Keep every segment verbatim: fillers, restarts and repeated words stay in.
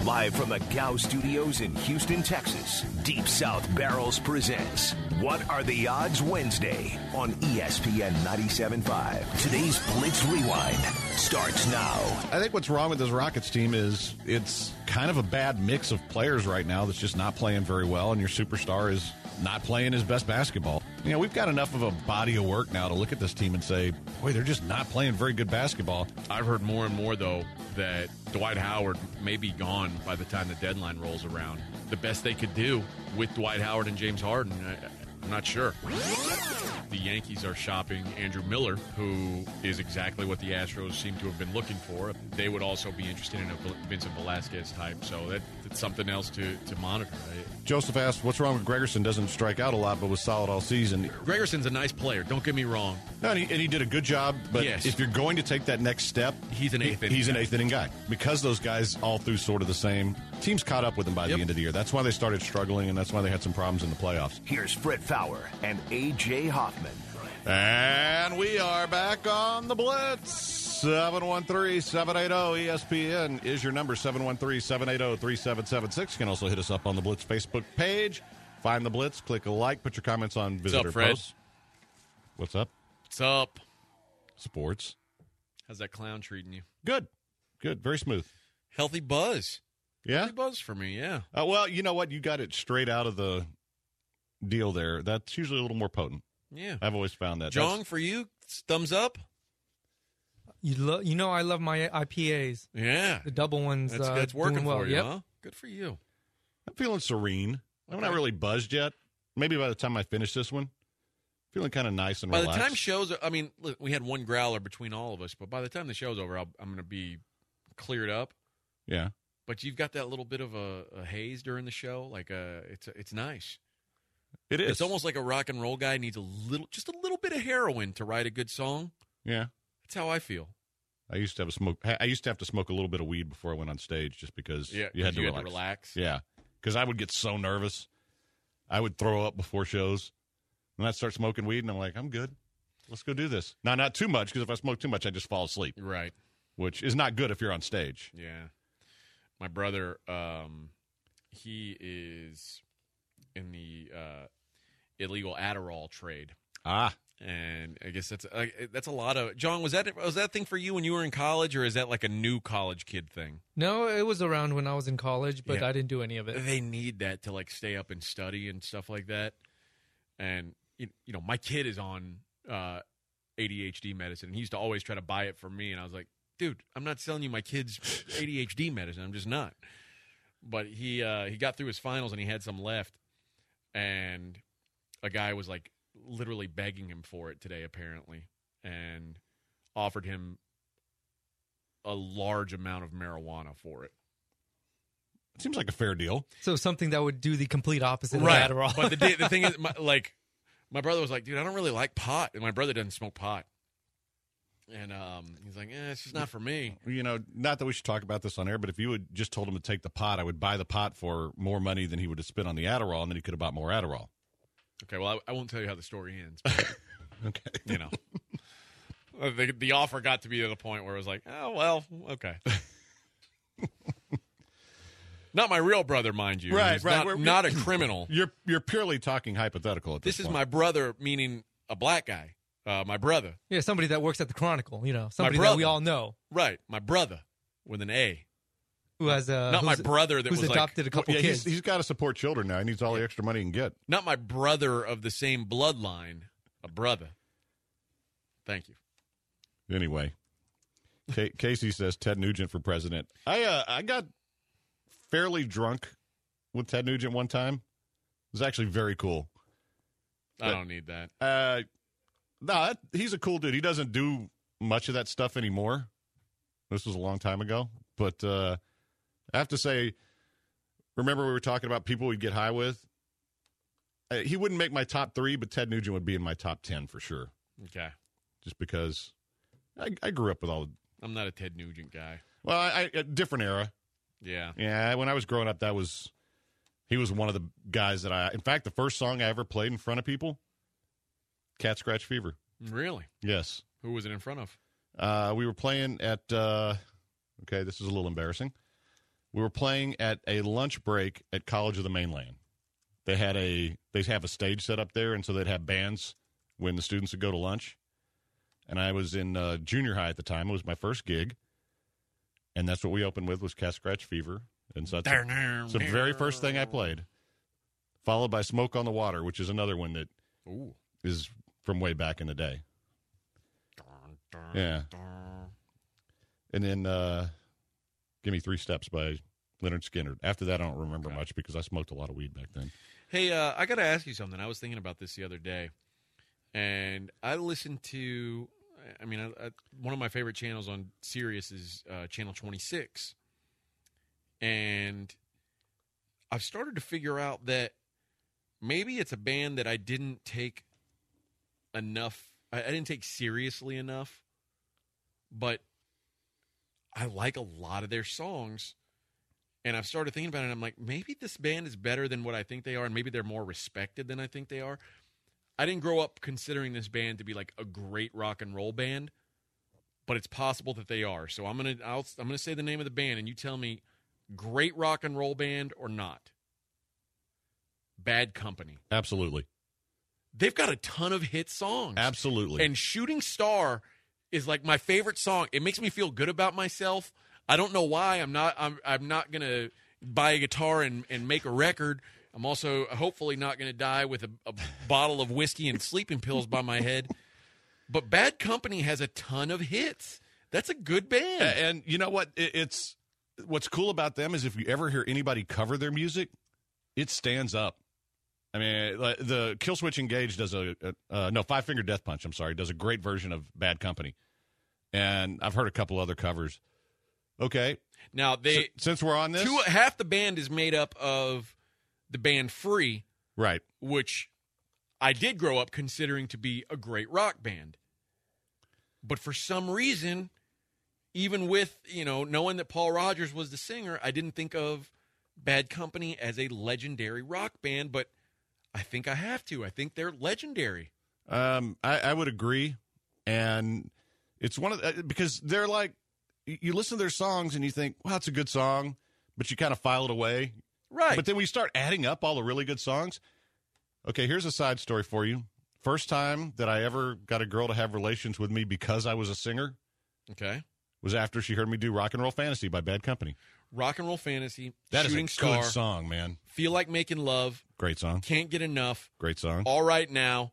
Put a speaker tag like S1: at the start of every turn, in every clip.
S1: Live from the Gow Studios in Houston, Texas, Deep South Barrels presents What Are the Odds Wednesday on E S P N ninety-seven point five. Today's Blitz Rewind starts now.
S2: I think what's wrong with this Rockets team is it's kind of a bad mix of players right now that's just not playing very well, and your superstar is not playing his best basketball. You know, we've got enough of a body of work now to look at this team and say, boy, they're just not playing very good basketball.
S3: I've heard more and more, though, that Dwight Howard may be gone by the time the deadline rolls around. The best they could do with Dwight Howard and James Harden, I, I'm not sure. The Yankees are shopping Andrew Miller, who is exactly what the Astros seem to have been looking for. They would also be interested in a Vincent Velasquez type, so that, that's something else to, to monitor.
S2: Joseph asked, what's wrong with Gregerson? Doesn't strike out a lot, but was solid all season.
S3: Gregerson's a nice player, don't get me wrong.
S2: No, and, he, and he did a good job, but
S3: yes.
S2: if you're going to take that next step,
S3: he's an eighth inning
S2: He's
S3: guy.
S2: an eighth inning guy. Because those guys all threw sort of the same, teams caught up with them by
S3: Yep.
S2: the end of the year. That's why they started struggling, and that's why they had some problems in the playoffs.
S1: Here's Fred Fowler and A J Hoffman.
S2: And we are back on the Blitz. seven one three, seven eight zero, E S P N is your number, seven one three, seven eight zero, three seven seven six. You can also hit us up on the Blitz Facebook page. Find the Blitz, click a like, put your comments on visitor
S3: What's up, Fred?
S2: posts. What's up?
S3: What's up?
S2: Sports.
S3: How's that clown treating you?
S2: Good. Good. Very smooth.
S3: Healthy buzz.
S2: Yeah?
S3: Healthy buzz for me, yeah.
S2: Uh, well, you know what? You got it straight out of the deal there. That's usually a little more potent.
S3: Yeah.
S2: I've always found that.
S3: Jong,
S2: That's,
S3: for you, thumbs up?
S4: You lo- you know I love my I P As.
S3: Yeah.
S4: The double ones.
S3: That's,
S4: uh,
S3: that's working
S4: doing well.
S3: for you,
S4: Yep.
S3: huh? Good for you.
S2: I'm feeling serene. I'm
S3: Okay.
S2: not really buzzed yet. Maybe by the time I finish this one, feeling kind of nice and
S3: By
S2: relaxed.
S3: the time shows, I mean, look, we had one growler between all of us, but by the time the show's over, I'll, I'm going to be cleared up.
S2: Yeah.
S3: But you've got that little bit of a, a haze during the show. Like, a, it's it's nice.
S2: It is.
S3: It's almost like a rock and roll guy needs a little, just a little bit of heroin to write a good song.
S2: Yeah.
S3: That's how I feel.
S2: I used to have a smoke. I used to have to smoke a little bit of weed before I went on stage, just because
S3: Yeah,
S2: you had to
S3: you
S2: relax.
S3: had to relax.
S2: Yeah, because I would get so nervous, I would throw up before shows, and I'd start smoking weed, and I'm like, I'm good. Let's go do this. Now, not too much, because if I smoke too much, I just fall asleep,
S3: Right.
S2: which is not good if you're on stage.
S3: Yeah. My brother, um, he is in the uh, illegal Adderall trade.
S2: Ah,
S3: And I guess that's uh, that's a lot of John. Was that was that a thing for you when you were in college, or is that like a new college kid thing?
S4: No, it was around when I was in college, but
S3: Yeah.
S4: I didn't do any of it.
S3: They need that to like stay up and study and stuff like that. And you, you know, my kid is on uh, A D H D medicine. And he used to always try to buy it for me, and I was like, dude, I'm not selling you my kid's A D H D medicine. I'm just not. But he uh, he got through his finals and he had some left, and a guy was like literally begging him for it today, apparently, and offered him a large amount of marijuana for it.
S2: seems like a fair deal.
S4: So something that would do the complete opposite
S3: Right.
S4: of Adderall.
S3: But the, the thing is, my, like, my brother was like, dude, I don't really like pot. And my brother doesn't smoke pot. And um, he's like, eh, it's just not for me.
S2: You know, not that we should talk about this on air, but if you had just told him to take the pot, I would buy the pot for more money than he would have spent on the Adderall, and then he could have bought more Adderall.
S3: Okay, well, I, I won't tell you how the story ends. But,
S2: Okay.
S3: you know, the, the offer got to be at a point where it was like, oh, well, okay. Not my real brother, mind you.
S2: Right,
S3: He's
S2: right.
S3: Not,
S2: We're-
S3: not a criminal.
S2: You're you're purely talking hypothetical at this,
S3: This is
S2: point.
S3: my brother, meaning a black guy. Uh, my brother.
S4: Yeah, somebody that works at the Chronicle, you know, somebody
S3: brother.
S4: that we all know
S3: Right, my brother with an A.
S4: who has a
S3: Not my
S4: who's-
S3: brother that
S4: who's
S3: was
S4: adopted
S3: like,
S4: a couple
S2: yeah,
S4: kids.
S2: he's, he's got to support children now. He needs all the extra money he can get.
S3: not my brother of the same bloodline, a brother. Thank you.
S2: Anyway, K- Casey says Ted Nugent for president. I uh, I got fairly drunk with Ted Nugent one time. It was actually very cool.
S3: I don't need that.
S2: Uh, no, that, he's a cool dude. He doesn't do much of that stuff anymore. This was a long time ago. But uh, I have to say, remember we were talking about people we'd get high with? Uh, he wouldn't make my top three, but Ted Nugent would be in my top ten for sure.
S3: Okay.
S2: Just because I, I grew up with all the,
S3: I'm not a Ted Nugent guy.
S2: well, I, a different era.
S3: Yeah.
S2: Yeah, when I was growing up, that was, he was one of the guys that I, in fact, the first song I ever played in front of people, Cat Scratch Fever.
S3: Really?
S2: Yes.
S3: Who was it in front of?
S2: Uh, we were playing at, uh, okay, this is a little embarrassing. We were playing at a lunch break at College of the Mainland. They had a they have a stage set up there, and so they'd have bands when the students would go to lunch. And I was in uh, junior high at the time. It was my first gig, and that's what we opened with was Cat Scratch Fever. And so that's a, it's the very first thing I played, followed by Smoke on the Water, which is another one that
S3: Ooh.
S2: is from way back in the day. Yeah. And then uh, Give Me Three Steps by Leonard Skinner. After that, I don't remember much because I smoked a lot of weed back then.
S3: Hey, uh, I got to ask you something. I was thinking about this the other day, and I listened to, I mean, I, I, one of my favorite channels on Sirius is uh, Channel twenty-six, and I've started to figure out that maybe it's a band that I didn't take enough, I, I didn't take seriously enough, but I like a lot of their songs. And I've started thinking about it, and I'm like, maybe this band is better than what I think they are, and maybe they're more respected than I think they are. I didn't grow up considering this band to be like a great rock and roll band, but it's possible that they are. So I'm gonna I'll, I'm gonna say the name of the band, and you tell me, great rock and roll band or not? Bad Company.
S2: Absolutely.
S3: They've got a ton of hit songs.
S2: Absolutely.
S3: And Shooting Star is like my favorite song. It makes me feel good about myself. I don't know why. I'm not I'm I'm not going to buy a guitar and, and make a record. I'm also hopefully not going to die with a, a bottle of whiskey and sleeping pills by my head. But Bad Company has a ton of hits. That's a good band.
S2: And, and you know what? It, it's what's cool about them is if you ever hear anybody cover their music, it stands up. I mean, the Killswitch Engage does a, a uh, no Five Finger Death Punch. I'm sorry, does a great version of Bad Company, and I've heard a couple other covers. Okay,
S3: now they
S2: so, since we're on this,
S3: two, half the band is made up of the band Free,
S2: right?
S3: Which I did grow up considering to be a great rock band, but for some reason, even with you know knowing that Paul Rodgers was the singer, I didn't think of Bad Company as a legendary rock band, but I think I have to. I think they're legendary.
S2: Um, I, I would agree, and it's one of the, because they're like you listen to their songs and you think, "Wow, it's a good song," but you kind of file it away,
S3: right?
S2: But then we start adding up all the really good songs. Okay, here's a side story for you. First time that I ever got a girl to have relations with me because I was a singer,
S3: okay,
S2: was after she heard me do Rock and Roll Fantasy by Bad Company.
S3: Rock and Roll Fantasy,
S2: that
S3: Shooting
S2: is a
S3: Star,
S2: good song, man.
S3: Feel Like Making Love,
S2: great song.
S3: Can't Get Enough,
S2: great song.
S3: All Right Now,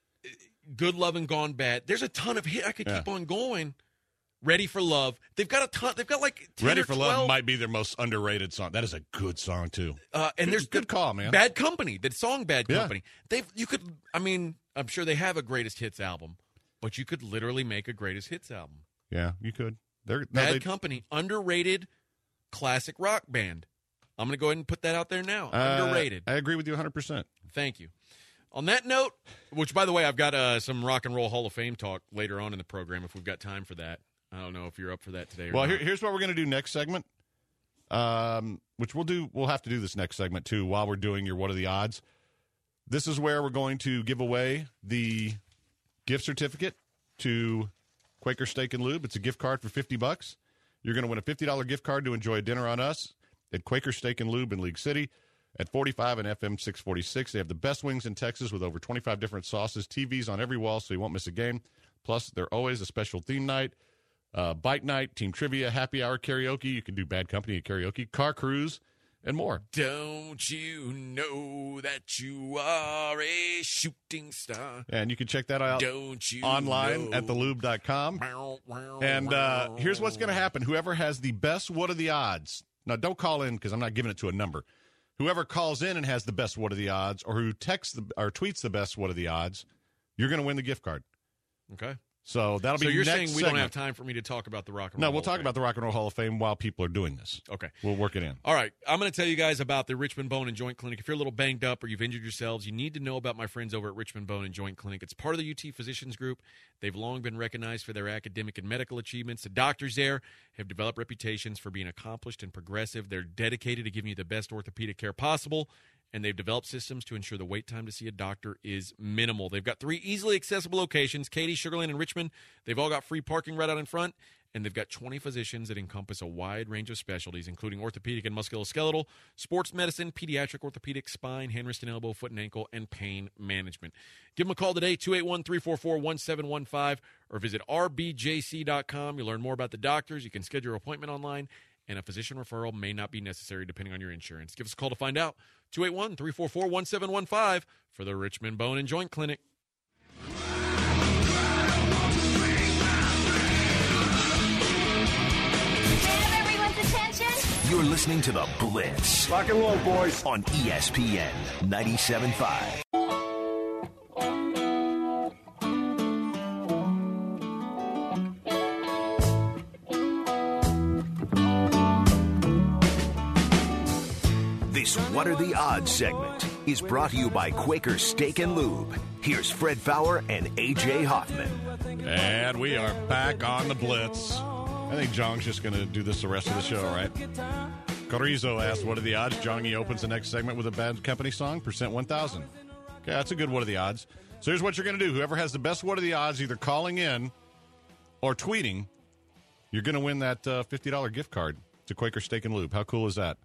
S3: Good Love and Gone Bad. There's a ton of hit. I could
S2: yeah.
S3: keep on going. Ready for Love. They've got a ton. They've got like ten
S2: Ready
S3: or
S2: for
S3: twelve.
S2: Love might be their most underrated song. That is a good song too.
S3: Uh, and
S2: good,
S3: there's
S2: good call, man.
S3: Bad Company. The song Bad
S2: yeah.
S3: Company. They've you could. I mean, I'm sure they have a greatest hits album, but you could literally make a greatest hits album.
S2: Yeah, you could. They're no,
S3: Bad
S2: they,
S3: Company, underrated classic rock band. I'm going to go ahead and put that out there now.
S2: uh,
S3: Underrated.
S2: I agree with you one hundred percent.
S3: Thank you. On that note, which, by the way, I've got uh, some Rock and Roll Hall of Fame talk later on in the program if we've got time for that. I don't know if you're up for that today or
S2: well,
S3: not.
S2: Well, here, here's what we're going to do next segment, um, which we'll do. We'll have to do this next segment, too, while we're doing your What Are the Odds. This is where we're going to give away the gift certificate to Quaker Steak and Lube. It's a gift card for fifty bucks. You're going to win a fifty dollars gift card to enjoy a dinner on us at Quaker Steak and Lube in League City at forty-five and F M six forty-six. They have the best wings in Texas with over twenty-five different sauces, T Vs on every wall so you won't miss a game. Plus, they're always a special theme night, uh, bike night, team trivia, happy hour karaoke. You can do Bad Company karaoke, car cruise, and more.
S3: Don't you know that you are a shooting star?
S2: And you can check that out
S3: Don't you
S2: online
S3: know?
S2: at the lube dot com. And uh, here's what's going to happen. Whoever has the best What Are the Odds? Now, don't call in because I'm not giving it to a number. Whoever calls in and has the best What Are the Odds, or who texts the, or tweets the best What Are the Odds, you're going to win the gift card.
S3: Okay.
S2: So that'll be
S3: So you're
S2: next
S3: saying we
S2: segment.
S3: don't have time for me to talk about the Rock and
S2: No,
S3: Roll
S2: we'll
S3: Hall
S2: talk
S3: of
S2: about the Rock and Roll Hall of Fame while people are doing this.
S3: Fame? Okay.
S2: We'll work it in.
S3: All right. I'm going to tell you guys about the Richmond Bone and Joint Clinic. If you're a little banged up or you've injured yourselves, you need to know about my friends over at Richmond Bone and Joint Clinic. It's part of the U T Physicians Group. They've long been recognized for their academic and medical achievements. The doctors there have developed reputations for being accomplished and progressive. They're dedicated to giving you the best orthopedic care possible. and they've developed systems to ensure the wait time to see a doctor is minimal. They've got three easily accessible locations, Katy, Sugar Land, and Richmond. They've all got free parking right out in front, and they've got twenty physicians that encompass a wide range of specialties, including orthopedic and musculoskeletal, sports medicine, pediatric orthopedic, spine, hand, wrist, and elbow, foot and ankle, and pain management. Give them a call today, two eight one, three four four, one seven one five, or visit r b j c dot com. You'll learn more about the doctors. You can schedule your appointment online, and a physician referral may not be necessary depending on your insurance. Give us a call to find out, two eight one, three four four, one seven one five, for the Richmond Bone and Joint Clinic.
S1: You're listening to The Blitz.
S5: Rock and roll, boys.
S1: On E S P N ninety-seven point five. This What Are the Odds segment is brought to you by Quaker Steak and Lube. Here's Fred Fowler and A J Hoffman.
S2: And we are back on The Blitz. I think Jong's just going to do this the rest of the show, right? Carrizo asked, what are the odds? Jongy opens the next segment with a Bad Company song, percent one thousand. Okay, that's a good what are the odds. So here's what you're going to do. Whoever has the best what are the odds, either calling in or tweeting, you're going to win that uh, fifty dollars gift card to Quaker Steak and Lube. How cool is that?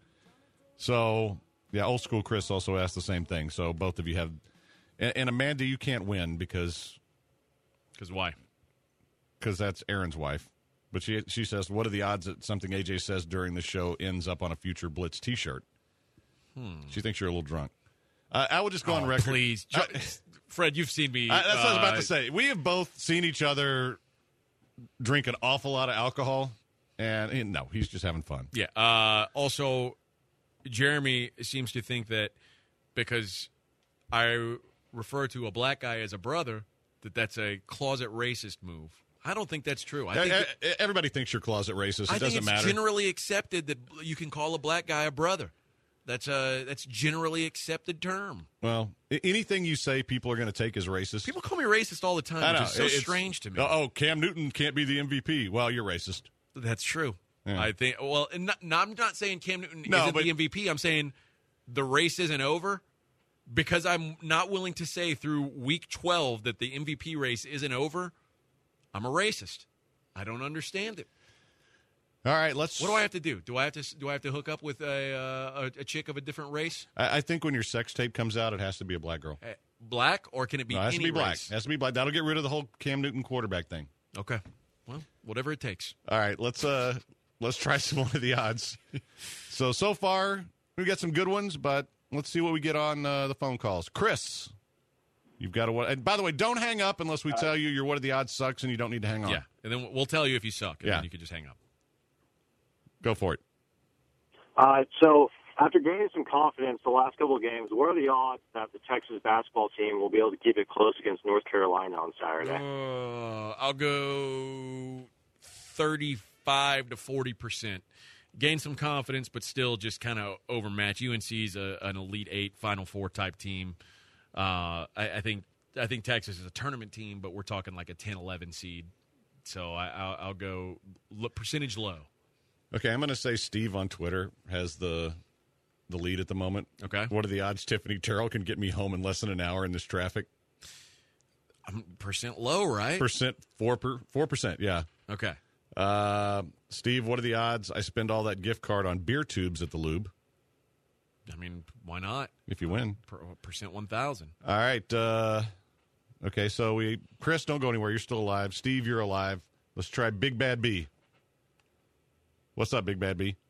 S2: So, yeah, old school Chris also asked the same thing. So both of you have. And, and Amanda, you can't win because.
S3: Because why?
S2: Because that's Aaron's wife. But she she says, what are the odds that something A J says during the show ends up on a future Blitz T-shirt? Hmm. She thinks you're a little drunk. Uh, I will just go
S3: oh,
S2: on record.
S3: Please. I, Fred, you've seen me.
S2: I, that's
S3: uh,
S2: what I was about to say. We have both seen each other drink an awful lot of alcohol. And, and no, he's just having fun.
S3: Yeah. Uh, also, Jeremy seems to think that because I refer to a black guy as a brother, that that's a closet racist move. I don't think that's true. I think that,
S2: everybody thinks you're closet racist. It
S3: I
S2: doesn't
S3: think it's
S2: matter.
S3: generally accepted that you can call a black guy a brother. That's a that's generally accepted term.
S2: Well, anything you say, people are going to take as racist.
S3: People call me racist all the time,
S2: I know.
S3: which is so
S2: it's,
S3: strange to me.
S2: Oh, Cam Newton can't be the M V P. Well, you're racist.
S3: That's true.
S2: Yeah.
S3: I think. Well, and not, not, I'm not saying Cam Newton
S2: no,
S3: isn't
S2: but,
S3: the M V P. I'm saying the race isn't over because I'm not willing to say through week twelve that the M V P race isn't over. I'm a racist. I don't understand it.
S2: All right, let's.
S3: What do I have to do? Do I have to do I have to hook up with a uh, a, a chick of a different race?
S2: I, I think when your sex tape comes out, it has to be a black girl.
S3: Uh, black, or can it be?
S2: No, it has
S3: any
S2: to be black.
S3: race?
S2: It has to be black. That'll get rid of the whole Cam Newton quarterback thing.
S3: Okay. Well, whatever it takes.
S2: All right, let's uh let's try some more of the odds. so so far we've got some good ones, but let's see what we get on uh, the phone calls. Chris, you've got to. And by the way, don't hang up unless we tell you your what are the odds sucks, and you don't need to hang on.
S3: Yeah, and then we'll tell you if you suck, and
S2: yeah.
S3: then you can just hang up.
S2: Go for it.
S5: Uh, so after gaining some confidence the last couple of games, what are the odds that the Texas basketball team will be able to keep it close against North Carolina on Saturday?
S3: Uh, I'll go thirty-five to forty percent. Gain some confidence, but still just kind of overmatch. U N C's a, an Elite Eight, Final Four type team. Uh, I, I think I think Texas is a tournament team, but we're talking like a ten eleven seed. So I, I'll, I'll go look, percentage low.
S2: Okay, I'm going to say Steve on Twitter has the the lead at the moment.
S3: Okay.
S2: What are the odds Tiffany Terrell can get me home in less than an hour in this traffic?
S3: Um, percent low, right?
S2: Percent, four per, four percent, yeah.
S3: Okay.
S2: Uh, Steve, what are the odds I spend all that gift card on beer tubes at the Lube?
S3: I mean, why not?
S2: If you win.
S3: Per, percent one thousand.
S2: All right. Uh, okay, so we Chris, don't go anywhere. You're still alive. Steve, you're alive. Let's try Big Bad B. What's up, Big Bad B?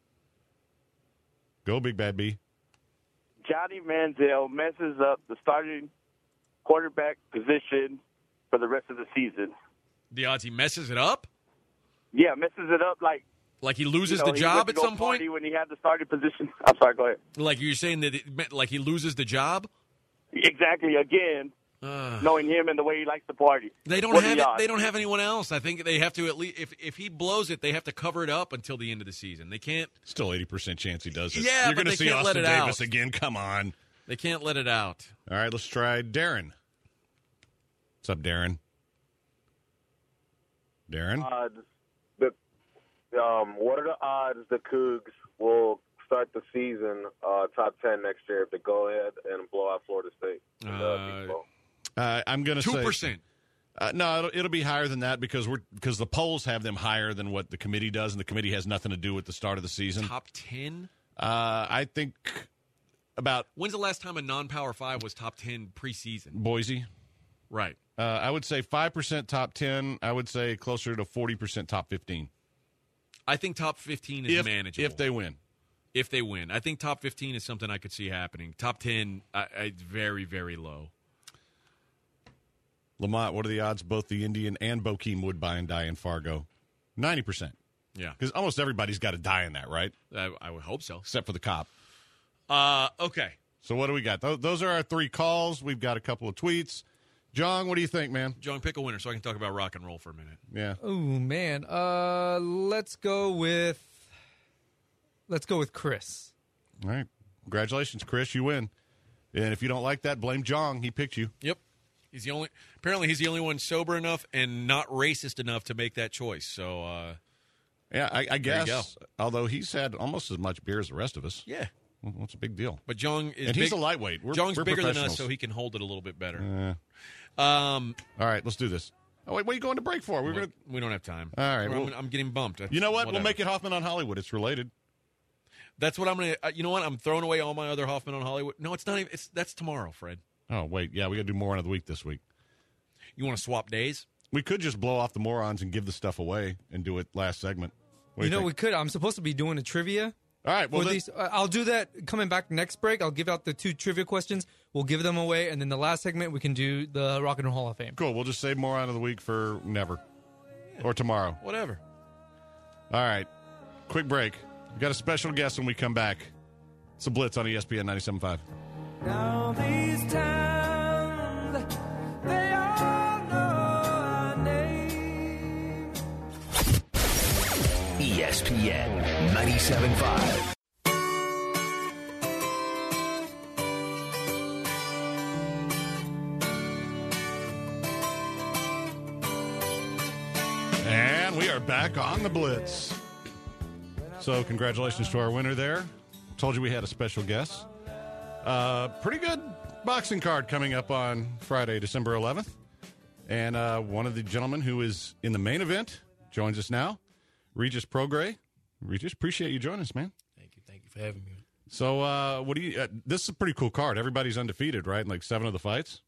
S2: Go, Big Bad B.
S6: Johnny Manziel messes up the starting quarterback position for the rest of the season.
S3: The odds he messes it up?
S6: Yeah, messes it up like
S3: like he loses
S6: you know,
S3: the
S6: he
S3: job
S6: went
S3: at
S6: to go
S3: some point.
S6: party when he had the starting position. I'm sorry. Go ahead.
S3: Like you're saying that, it, like he loses the job?
S6: Exactly. Again,
S3: uh,
S6: knowing him and the way he likes to party.
S3: They don't
S6: what
S3: have
S6: the
S3: it,
S6: odds?
S3: they don't have anyone else. I think they have to at least if if he blows it, they have to cover it up until the end of the season. They can't.
S2: Still eighty percent chance he does it.
S3: Yeah,
S2: You're
S3: but
S2: going to
S3: they
S2: see
S3: can't let
S2: Austin
S3: it
S2: Davis
S3: out.
S2: again. Come on.
S3: They can't let it out.
S2: All right, let's try Darren. What's up, Darren? Darren?
S7: Odds, the, um, what are the odds the Cougs will start the season uh, top ten next year if they go ahead and blow out Florida State? in the
S3: Uh,
S7: Peach Bowl?
S2: Uh, I'm going to say
S3: two percent.
S2: Uh, no, it'll, it'll be higher than that because we're because the polls have them higher than what the committee does, and the committee has nothing to do with the start of the season.
S3: Top ten?
S2: Uh, I think about
S3: When's the last time a non-Power Five was top ten preseason?
S2: Boise.
S3: Right.
S2: Uh, I would say five percent top ten. I would say closer to forty percent top fifteen.
S3: I think top fifteen is
S2: If,
S3: manageable.
S2: if they win.
S3: If they win. I think top fifteen is something I could see happening. Top ten, I, I, very, very low.
S2: Lamont, what are the odds both the Indian and Bokeem Woodbine die in Fargo? ninety percent.
S3: Yeah.
S2: Because almost everybody's got to die in that, right?
S3: I, I would hope so.
S2: Except for the cop.
S3: Uh, okay.
S2: So what do we got? Those, those are our three calls. We've got a couple of tweets. John, what do you think, man?
S3: John, pick a winner so I can talk about rock and roll for a minute.
S2: Yeah.
S4: Oh man, uh, let's go with let's go with Chris.
S2: All right. Congratulations, Chris. You win. And if you don't like that, blame Jong. He picked you.
S3: Yep. He's the only. Apparently, he's the only one sober enough and not racist enough to make that choice. So, uh,
S2: Yeah, I, I
S3: There you
S2: guess. Although he's had almost as much beer as the rest of us.
S3: yeah.
S2: Well, what's a big deal?
S3: But Jong is
S2: And he's
S3: big,
S2: a lightweight. We're,
S3: Jong's
S2: we're
S3: bigger than us,
S2: professionals.
S3: so he can hold it a little bit better.
S2: Uh,
S3: Um,
S2: all right, let's do this. Oh, wait, what are you going to break for? We're
S3: well,
S2: gonna.
S3: we don't have time.
S2: All right,
S3: I'm,
S2: well-
S3: I'm getting bumped. That's
S2: You know what?
S3: whatever.
S2: We'll make it Hoffman on Hollywood. It's related.
S3: That's what I'm gonna. Uh, you know what? I'm throwing away all my other Hoffman on Hollywood. No, it's not even. It's that's tomorrow, Fred.
S2: Oh, wait. Yeah, we got to do more of the week this week.
S3: You want to swap days?
S2: We could just blow off the morons and give the stuff away and do it last segment. What do
S4: You know,
S2: think?
S4: we could. I'm supposed to be doing a trivia.
S2: All right. Well,
S4: for
S2: then,
S4: these, uh, I'll do that coming back next break. I'll give out the two trivia questions. We'll give them away, and then the last segment we can do the Rock and Roll Hall of Fame.
S2: cool. We'll just save moron of the week for never or tomorrow.
S3: Whatever.
S2: All right. Quick break. We got a special guest when we come back. It's a Blitz on E S P N ninety-seven point five.
S8: Now these times, they all know our name.
S1: E S P N ninety-seven point five.
S2: And we are back on the Blitz. So congratulations to our winner there. Told you we had a special guest. Uh, pretty good boxing card coming up on Friday, December eleventh. And uh, one of the gentlemen who is in the main event joins us now, Regis Prograis. Regis, appreciate you joining us, man.
S9: Thank you. Thank you for having me.
S2: So uh, what do you? Uh, this is a pretty cool card. Everybody's undefeated, right? In like seven of the fights.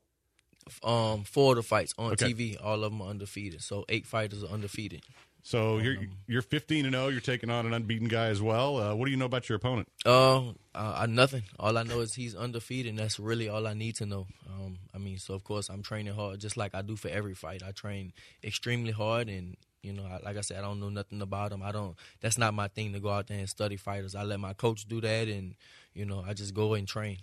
S9: Um, four of the fights on
S2: Okay.
S9: T V, all of them are undefeated. So eight fighters are undefeated.
S2: So you're you're fifteen and oh. You're taking on an unbeaten guy as well. Uh, what do you know about your opponent?
S9: Uh, uh, nothing. All I know is he's undefeated, and that's really all I need to know. Um, I mean, so of course I'm training hard, just like I do for every fight. I train extremely hard, and you know, I, like I said, I don't know nothing about him. I don't. That's not my thing to go out there and study fighters. I let my coach do that, and you know, I just go and train.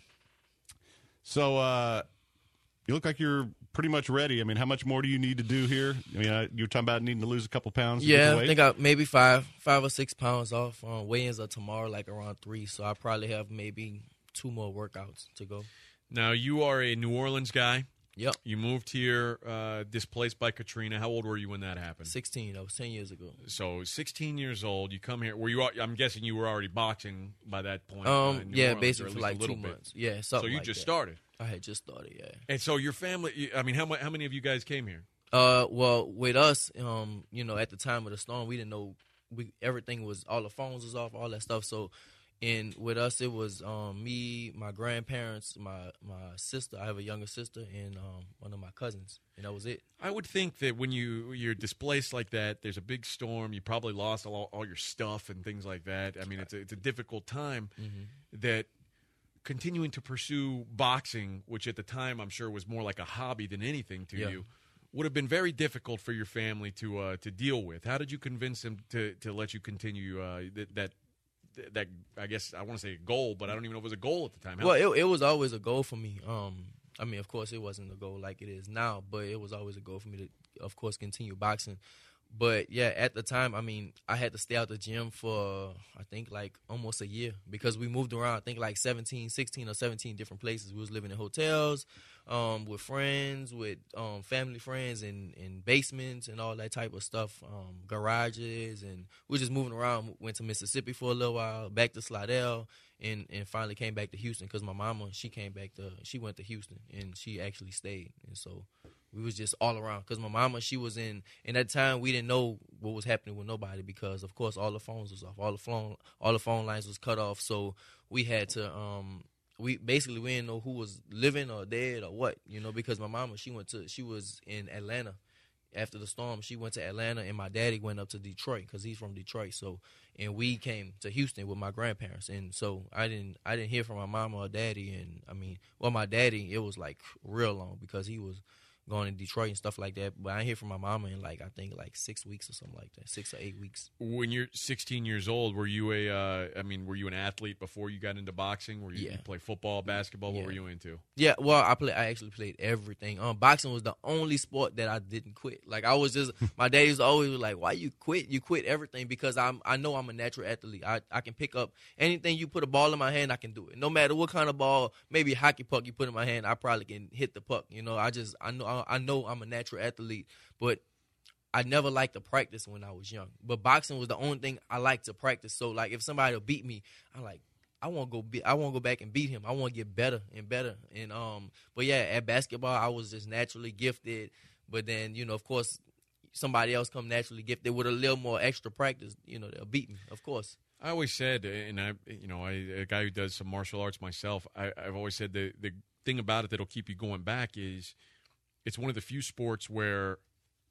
S2: So uh, you look like you're pretty much ready. I mean, how much more do you need to do here? I mean, uh, you were talking about needing to lose a couple pounds. to get
S9: Yeah,
S2: the
S9: I
S2: weight?
S9: think I maybe five, five or six pounds off. Um, weigh-ins are tomorrow, like around three. So I probably have maybe two more workouts to go.
S3: Now you are a New Orleans guy.
S9: Yep.
S3: You moved here, uh, displaced by Katrina. How old were you when that happened?
S9: sixteen. That was ten years ago.
S3: So sixteen years old. You come here. Were you? I'm guessing you were already boxing by that point. uh,
S9: Um,
S3: in New
S9: yeah,
S3: Orleans, or
S9: basically
S3: at
S9: for
S3: least a
S9: like
S3: little
S9: two
S3: bit.
S9: months. Yeah,
S3: So
S9: something
S3: you
S9: like
S3: just
S9: that.
S3: started.
S9: I had just started. Yeah.
S3: And so your family. I mean, how mu- how many of you guys came here?
S9: Uh, well, with us, um, you know, at the time of the storm, we didn't know we everything was all the phones was off, all that stuff. So, and with us, it was um me, my grandparents, my my sister. I have a younger sister, and um one of my cousins, and that was it.
S3: I would think that when you you're displaced like that, there's a big storm. You probably lost all, all your stuff and things like that. I mean, it's a, it's a difficult time. That continuing to pursue boxing, which at the time I'm sure was more like a hobby than anything to
S9: Yeah.
S3: you, would have been very difficult for your family to uh, to deal with. How did you convince them to, to let you continue uh, that, that that I guess I want to say a goal, but I don't even know if it was a goal at the time. How-
S9: Well, it, it was always a goal for me. Um, I mean, of course, it wasn't a goal like it is now, but it was always a goal for me to, of course, continue boxing. but yeah, at the time, I mean, I had to stay out the gym for I think like almost a year because we moved around. I think like seventeen, sixteen or seventeen different places. We was living in hotels, um, with friends, with um, family friends, and in basements and all that type of stuff, um, garages, and we were just moving around. Went to Mississippi for a little while, back to Slidell, and and finally came back to Houston because my mama she came back to she went to Houston and she actually stayed, and so. We was just all around because my mama, she was in, in that time we didn't know what was happening with nobody because, of course, all the phones was off. All the phone, all the phone lines was cut off. So we had to, um, we basically, we didn't know who was living or dead or what, you know, because my mama, she went to, she was in Atlanta. After the storm, she went to Atlanta, and my daddy went up to Detroit because he's from Detroit. So, and we came to Houston with my grandparents, and so I didn't, I didn't hear from my mama or daddy. And I mean, well, my daddy, it was like real long because he was going to Detroit and stuff like that. But I didn't hear from my mama in like I think like six weeks or something like that, six or eight weeks.
S3: When you're sixteen years old, were you a? Uh, I mean, were you an athlete before you got into boxing? Were you,
S9: Yeah.
S3: you play football, basketball? What
S9: Yeah.
S3: were you into?
S9: Yeah, well, I play. I actually played everything. Um, boxing was the only sport that I didn't quit. Like I was just, my daddy was always like, "Why you quit? You quit everything?" Because I'm, I know I'm a natural athlete. I, I can pick up anything. You put a ball in my hand, I can do it. No matter what kind of ball, maybe a hockey puck you put in my hand, I probably can hit the puck. You know, I just, I know, I know I'm a natural athlete, but I never liked to practice when I was young. But boxing was the only thing I liked to practice. So like, if somebody will beat me, I'm like, I want to go. Be, I want to go back and beat him. I want to get better and better. And um, but yeah, at basketball, I was just naturally gifted. But then, you know, of course, somebody else come naturally gifted with a little more extra practice. You know, they'll beat me, of course.
S3: I always said, and I, you know, I, a guy who does some martial arts myself, I, I've always said the the thing about it that'll keep you going back is it's one of the few sports where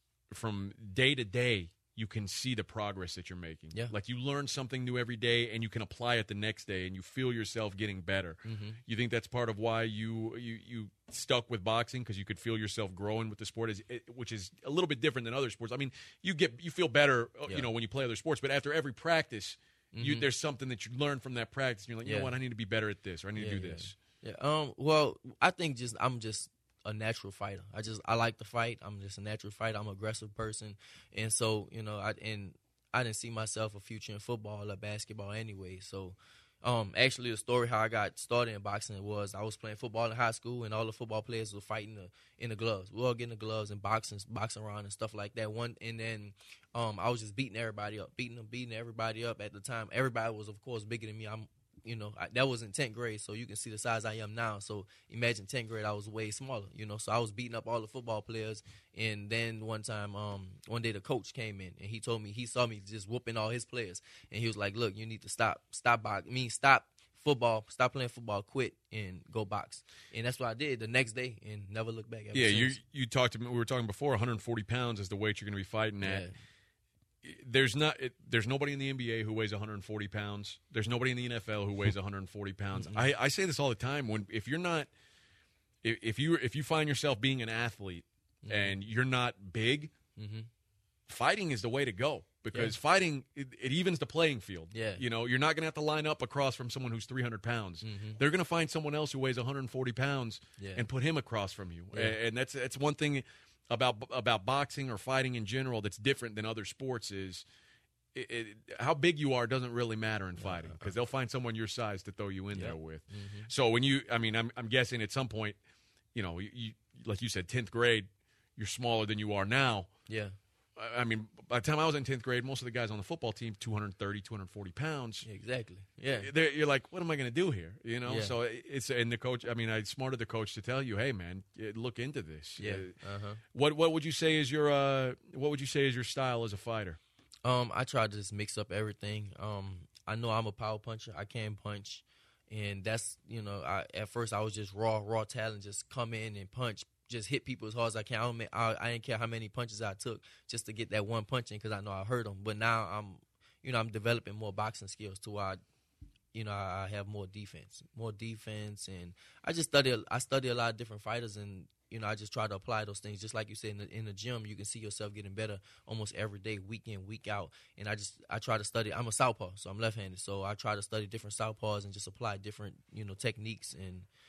S3: from day to day you can see the progress that you're making.
S9: Yeah.
S3: Like you learn something new every day and you can apply it the next day and you feel yourself getting better.
S9: Mm-hmm.
S3: You think that's part of why you you, you stuck with boxing because you could feel yourself growing with the sport, is which is a little bit different than other sports. I mean, you get you feel better, uh,
S9: Yeah.
S3: you know, when you play other sports, but after every practice, you,
S9: Mhm.
S3: there's something that you learn from that practice. And you're like, you
S9: Yeah.
S3: know what, I need to be better at this, or I need
S9: Yeah,
S3: to do
S9: yeah.
S3: this.
S9: Yeah. Um. Well, I think just I'm just a natural fighter. I just I like to fight. I'm just a natural fighter. I'm an aggressive person, and so you know, I and I didn't see myself a future in football or basketball anyway. So, um, actually, the story how I got started in boxing was I was playing football in high school, and all the football players were fighting the, in the gloves. We all getting the gloves and boxing, boxing around and stuff like that. One and then, um, I was just beating everybody up, beating them, beating everybody up. At the time, everybody was of course bigger than me. I'm You know, I, that was in tenth grade, so you can see the size I am now. So imagine tenth grade, I was way smaller, you know. So I was beating up all the football players. And then one time, um, one day the coach came in, and he told me, he saw me just whooping all his players. And he was like, look, you need to stop, stop box. I mean, stop football, stop playing football, quit, and go box. And that's what I did the next day and never looked back ever
S3: Yeah, you
S9: since.
S3: you talked to me. We were talking before. one hundred forty pounds is the weight you're going to be fighting at.
S9: Yeah.
S3: There's not. It, there's nobody in the N B A who weighs one hundred forty pounds. There's nobody in the N F L who weighs one hundred forty pounds. I, I say this all the time. When if you're not, if, if you if you find yourself being an athlete
S9: Mhm.
S3: and you're not big,
S9: Mhm.
S3: fighting is the way to go because
S9: Yeah.
S3: fighting it, it evens the playing field.
S9: Yeah.
S3: You know, you're not going to have to line up across from someone who's three hundred pounds.
S9: Mhm.
S3: They're going to find someone else who weighs one hundred forty pounds
S9: Yeah.
S3: and put him across from you.
S9: Yeah.
S3: And, and that's that's one thing about about boxing or fighting in general that's different than other sports is it, it, how big you are doesn't really matter in fighting because they'll find someone your size to throw you in
S9: Yeah.
S3: there with.
S9: Mhm.
S3: So when you, I mean, I'm, I'm guessing at some point, you know, you, you like you said, tenth grade, you're smaller than you are now.
S9: Yeah.
S3: I- I mean, by the time I was in tenth grade, most of the guys on the football team, two hundred thirty, two hundred forty pounds.
S9: Exactly. Yeah.
S3: They're- You're like, what am I going to do here? You know?
S9: Yeah.
S3: So it's, and the coach, I mean, I smarted the coach to tell you, hey, man, look into this.
S9: Yeah.
S3: Uh,
S9: Uh-huh.
S3: What, what would you say is your, uh, what would you say is your style as a fighter?
S9: Um, I try to just mix up everything. Um, I know I'm a power puncher. I can punch, and that's you know. I, at first, I was just raw, raw talent, just come in and punch, just hit people as hard as I can. I, don't, ma- I, I didn't care how many punches I took just to get that one punch in because I know I hurt them. But now I'm, you know, I'm developing more boxing skills to where I, you know, I, I have more defense, more defense, and I just study. I study a lot of different fighters and. You know, I just try to apply those things. Just like you said, in the, in the gym, you can see yourself getting better almost every day, week in, week out. And I just, I try to study. I'm a southpaw, so I'm left-handed. So I try to study different southpaws and just apply different, you know, techniques. And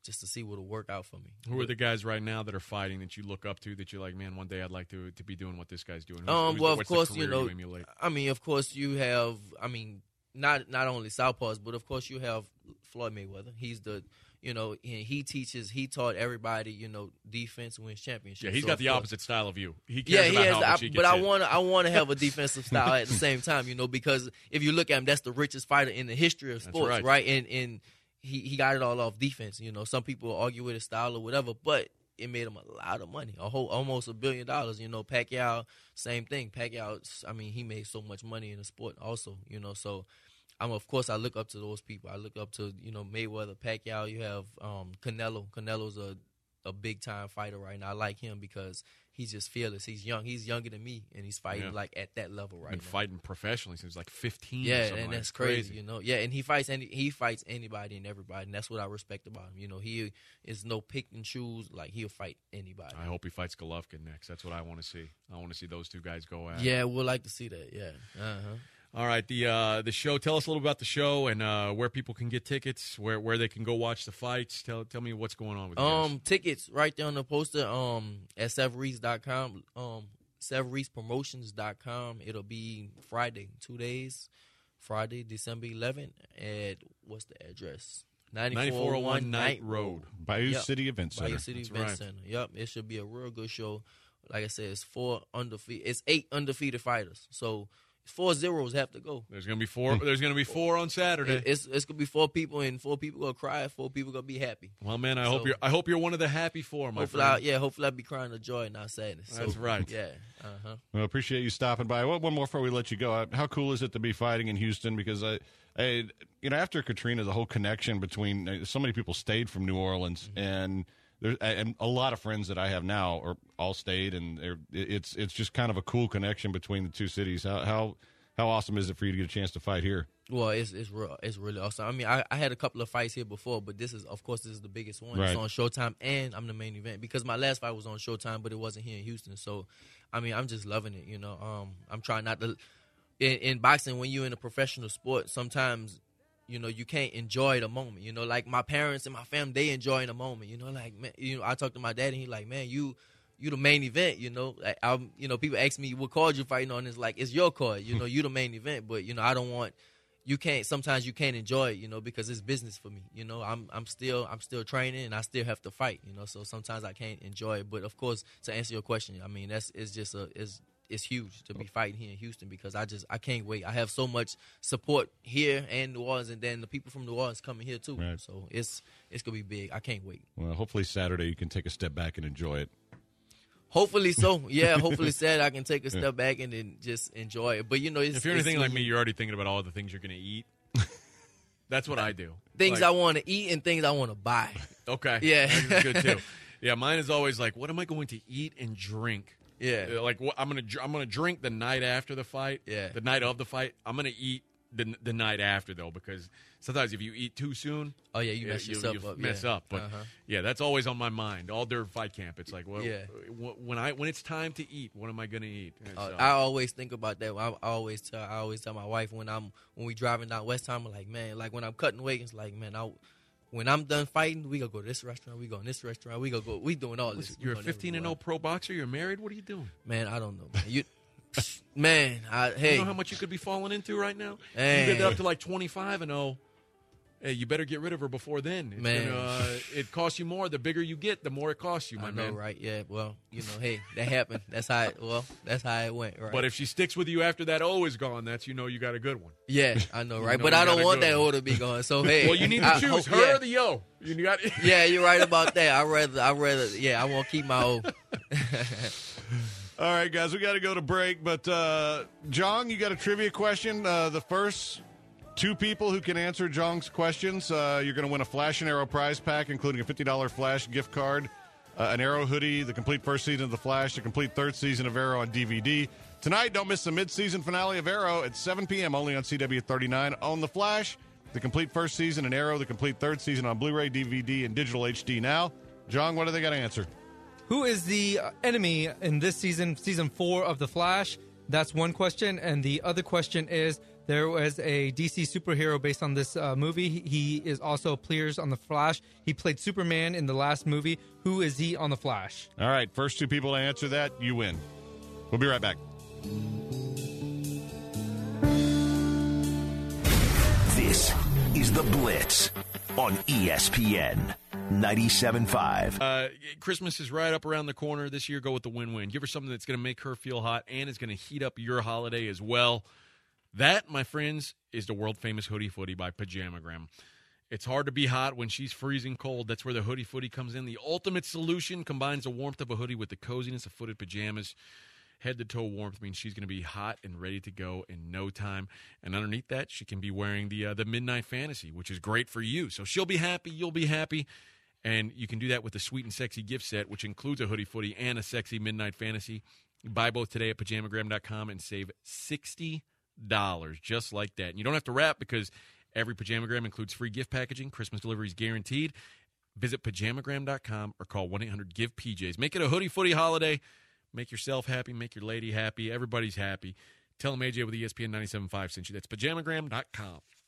S9: just to see what'll work out for me.
S3: Who are the guys right now that are fighting that you look up to that you're like, man, one day I'd like to to be doing what this guy's doing? Who's,
S9: Um,
S3: who's
S9: well,
S3: the,
S9: of
S3: what's
S9: course,
S3: the
S9: you
S3: career
S9: know,
S3: emulate?
S9: I mean, of course, you have, I mean, not not only southpaws, but of course you have Floyd Mayweather. He's the, you know, and he teaches, he taught everybody, you know, defense wins championships.
S3: Yeah, he's
S9: So,
S3: got
S9: of
S3: the
S9: course-
S3: opposite style of you. He
S9: Yeah,
S3: cares
S9: he
S3: about
S9: has,
S3: how
S9: the
S3: much
S9: op-
S3: he gets
S9: but I
S3: hit.
S9: want to, I want to have a defensive style at the same time, you know, because if you look at him, that's the richest fighter in the history of
S3: That's
S9: sports,
S3: right.
S9: right? And and he he got it all off defense. You know, some people argue with his style or whatever, but it made him a lot of money, a whole almost a billion dollars. You know, Pacquiao, same thing. Pacquiao, I mean, he made so much money in the sport, also. You know, so. I'm of course I look up to those people. I look up to, you know, Mayweather, Pacquiao. You have um, Canelo. Canelo's a a big time fighter right now. I like him because he's just fearless. He's young. He's younger than me, and he's fighting
S3: Yeah.
S9: like at that level right
S3: Been
S9: now.
S3: fighting professionally since like fifteen. or
S9: Yeah,
S3: something
S9: and
S3: like
S9: that's
S3: that.
S9: crazy, you know. Yeah, and he fights any he fights anybody and everybody, and that's what I respect about him. You know, he is no pick and choose. Like he'll fight anybody.
S3: I hope he fights Golovkin next. That's what I want to see. I want to see those two guys go at. it.
S9: Yeah, we'll like to see that. Yeah. Uh huh.
S3: All right, the uh, the show. Tell us a little about the show and uh, where people can get tickets, where where they can go watch the fights. Tell tell me what's going on with you guys.
S9: Um, tickets right there on the poster. Um, at Sev Reese dot com. Um, Sev Reese Promotions dot com. It'll be Friday, two days. Friday, December eleventh. At what's the address?
S3: ninety-four oh one Knight Road.
S2: Bayou
S9: Yep.
S2: City Event Center.
S9: Bayou City
S3: That's
S9: Event
S3: right.
S9: Center. Yep, it should be a real good show. Like I said, it's four undefeated. It's eight undefeated fighters. So four zeros have to go.
S3: There's gonna be four. There's gonna be four on Saturday.
S9: It- It's it's gonna be four people, and four people gonna cry. Four people gonna be happy.
S3: well, man, I
S9: So-
S3: hope you're. I hope you're one of the happy four, my
S9: Hopefully, I,
S3: friend.
S9: yeah. Hopefully, I'll be crying of joy, not sadness. So,
S3: That's right.
S9: Yeah. Uh huh.
S2: Well, appreciate you stopping by. One one more before we let you go. Uh, How cool is it to be fighting in Houston? Because I, I you know, after Katrina, the whole connection between uh, so many people stayed from New Orleans,
S9: Mm-hmm.
S2: and there's and a lot of friends that I have now are all stayed, and they're, it's it's just kind of a cool connection between the two cities. How how how awesome is it for you to get a chance to fight here?
S9: Well, it's it's real, it's really awesome. I mean, I, I had a couple of fights here before, but this is, of course, this is the biggest one.
S2: Right.
S9: It's on Showtime, and I'm the main event because my last fight was on Showtime, but it wasn't here in Houston. So, I mean, I'm just loving it. You know, um, I'm trying not to. In, in boxing, when you're in a professional sport, sometimes, you know, you can't enjoy the moment. You know, like my parents and my family, they enjoy the moment. You know, like man, you know, I talked to my dad, and he like, man, you. You the main event, you know. Like, I'm, you know, people ask me what card you fighting on. It's like it's your card, you know. You the main event, but you know, I don't want. You can't. Sometimes you can't enjoy it, you know, because it's business for me. You know, I'm, I'm still, I'm still training, and I still have to fight, you know. So sometimes I can't enjoy it. But of course, to answer your question, I mean, that's it's just a, it's, it's huge to be fighting here in Houston because I just, I can't wait. I have so much support here and New Orleans, and then the people from New Orleans coming here too.
S2: Right.
S9: So it's, it's gonna be big. I can't wait.
S2: Well, hopefully Saturday you can take a step back and enjoy it.
S9: Hopefully so. Yeah, hopefully said I can take a step back and then just enjoy it. But you know, it's,
S3: If you're
S9: it's
S3: anything like me, you're already thinking about all the things you're gonna eat. That's what I do.
S9: things
S3: Like,
S9: I want to eat and things I want to buy.
S3: Okay.
S9: Yeah.
S3: That's good too. Yeah, mine is always like, what am I going to eat and drink?
S9: Yeah.
S3: Uh, Like what I'm gonna dr- I'm gonna drink the night after the fight.
S9: Yeah.
S3: The night of the fight. I'm gonna eat the the night after though, because sometimes if you eat too soon,
S9: Oh yeah, you mess
S3: you,
S9: yourself
S3: you
S9: up.
S3: mess
S9: yeah.
S3: up. But
S9: Uh-huh.
S3: yeah, that's always on my mind all during fight camp. It's like, well,
S9: Yeah.
S3: wh- when I when it's time to eat, what am I gonna eat? And
S9: Uh,
S3: so-
S9: I always think about that. I, I always tell I always tell my wife when I'm when we driving down West Time, I'm like, man, like when I'm cutting weight, it's like, man, I, when I'm done fighting, we gonna go to this restaurant, we go in this restaurant, we gonna go, we doing all this. We
S3: You're a
S9: going
S3: fifteen and oh
S9: everywhere.
S3: pro boxer. You're married. What are you doing?
S9: Man, I don't know, man. You, man, I, hey,
S3: You know how much you could be falling into right now?
S9: Hey.
S3: You get up to like twenty-five and oh. Hey, you better get rid of her before then. It's
S9: Man.
S3: Gonna, uh, it costs you more. The bigger you get, the more it costs you, my
S9: I know,
S3: man.
S9: right? Yeah, well, you know, hey, that happened. That's how. It, well, that's how it went, right?
S3: But if she sticks with you after that O is gone, that's you know you got a good one.
S9: yeah, I know, right?
S3: know
S9: but
S3: you
S9: I don't
S3: gotta
S9: want
S3: go.
S9: that O to be gone. So hey,
S3: Well, you need to
S9: I
S3: choose
S9: hope-
S3: her
S9: yeah.
S3: or the O. You got
S9: Yeah, you're right about that. I rather, I rather, yeah, I won't keep my O.
S2: All right, guys, we got to go to break. But, uh, Jong, you got a trivia question. Uh, the first two people who can answer Jong's questions, uh, you're going to win a Flash and Arrow prize pack, including a fifty dollars Flash gift card, uh, an Arrow hoodie, the complete first season of The Flash, the complete third season of Arrow on D V D. Tonight, don't miss the mid-season finale of Arrow at seven p.m. only on C W thirty-nine. On The Flash, the complete first season, and Arrow, the complete third season on Blu-ray, D V D, and digital H D now. Jong, what do they got to answer?
S4: Who is the uh, enemy in this season, season four of The Flash? That's one question. And the other question is, there was a D C superhero based on this uh, movie. He, he is also appears on The Flash. He played Superman in the last movie. Who is he on The Flash?
S2: All right, first two people to answer that, you win. We'll be right back.
S1: This is The Blitz on E S P N ninety-seven point five.
S3: Uh, Christmas is right up around the corner. This year, go with the win-win. Give her something that's going to make her feel hot and is going to heat up your holiday as well. That, my friends, is the world-famous Hoodie Footy by Pajamagram. It's hard to be hot when she's freezing cold. That's where the Hoodie Footy comes in. The ultimate solution combines the warmth of a hoodie with the coziness of footed pajamas. Head-to-toe warmth means she's going to be hot and ready to go in no time. And underneath that, she can be wearing the uh, the Midnight Fantasy, which is great for you. So she'll be happy, you'll be happy. And you can do that with the Sweet and Sexy gift set, which includes a Hoodie Footy and a sexy Midnight Fantasy. Buy both today at pajamagram dot com and save sixty dollars, just like that. And you don't have to wrap because every Pajamagram includes free gift packaging. Christmas delivery is guaranteed. Visit pajamagram dot com or call one eight hundred give P Js. Make it a Hoodie Footy holiday. Make yourself happy. Make your lady happy. Everybody's happy. Tell them A J with E S P N ninety-seven point five sent you. That's pajamagram dot com.